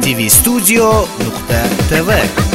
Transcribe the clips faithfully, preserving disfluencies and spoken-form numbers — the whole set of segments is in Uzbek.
tvstudio nuqta tv.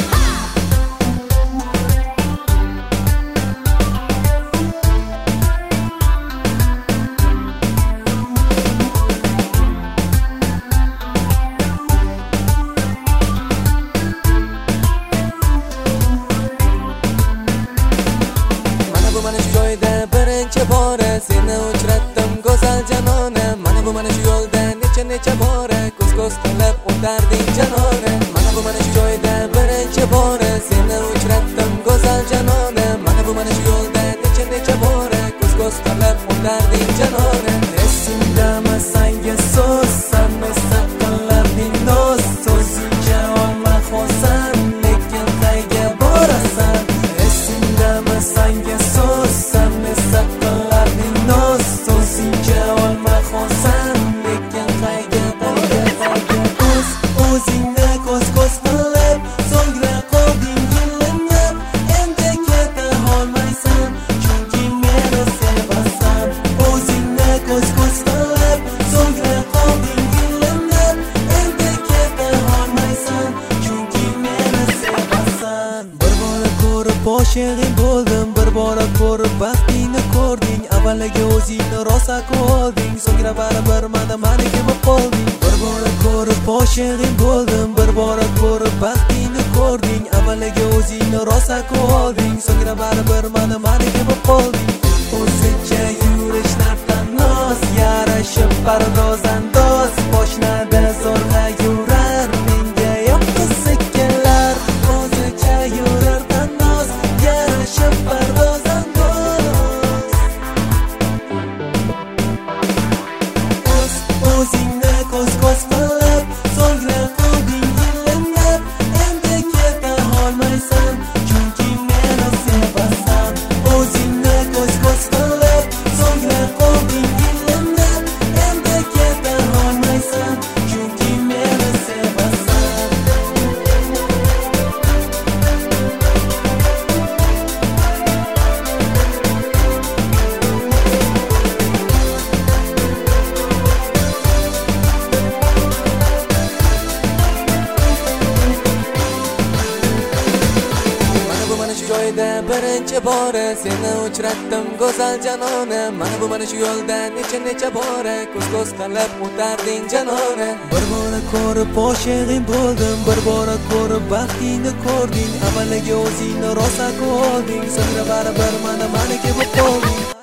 Mana shu joyda birinchi bora seni uchratdim go'zal janona. Mana bu mana shu yo'lda necha necha bora ko'z ko'z qilib o'tarding janona. Mana bu mana shu joyda birinchi bora seni uchratdim go'zal janona. Mana bu mana shu yo'lda necha necha bora ko'z ko'z qilib o'tarding janona. Esimdami senga so'z sanma saqlanarding noz so'zingga olma xosan lekin qayga borasan. Esimdami senga so'z sanma saqlanarding noz so'zingga olma xosan lekin qayga borasan. O'z o'zingni ko'z ko'z qilib so'ngra qolding yillanib endi keta olmaysan chunki meni sevasan. O'zingni ko'z ko'z qilib so'ngra qolding yillanib endi keta olmaysan chunki meni sevasan. Bir bora ko'rib oshiqing bo'ldim, bir bora ko'rib baxtingni ko'rding. Avvaliga o'zingni rosa ko'rding, so'ngra baribir mana meniki bo'lib qolding. Bir bora ko'rib oshiqing bo'ldim, bir bora ko'rib baxtingni ko'rding. Avvaliga o'zingni rosa ko'rding, so'ngra baribir mana meniki bo'lib qolding. O'zicha yurishlardan noz yarashib pardoz andoz boshlarda zo'rg'a yurar menga yoqqusi kelar. O'zicha yurardan noz yarashib pardoz andoz. O'z o'zingni ko'z ko'z qilib so'ngra qolding yillanib endi keta olmaysan chunki meni sevasan. O'zingni ko'z ko'z qilib so'ngra qolding yillanib endi keta olmaysan chunki meni sevasan. Mana bu mana shu joyda birinchi bora seni uchratdim go'zal janona. Mana bu mana shu yo'lda necha necha bora ko'z ko'z qilib o'tarding janona. Bir bora ko'rib oshiqing bo'ldim, bir bora ko'rib baxtingni ko'rding. Avvaliga o'zingni rosa ko'rding, so'ngra baribir mana meniki bo'lib qolding.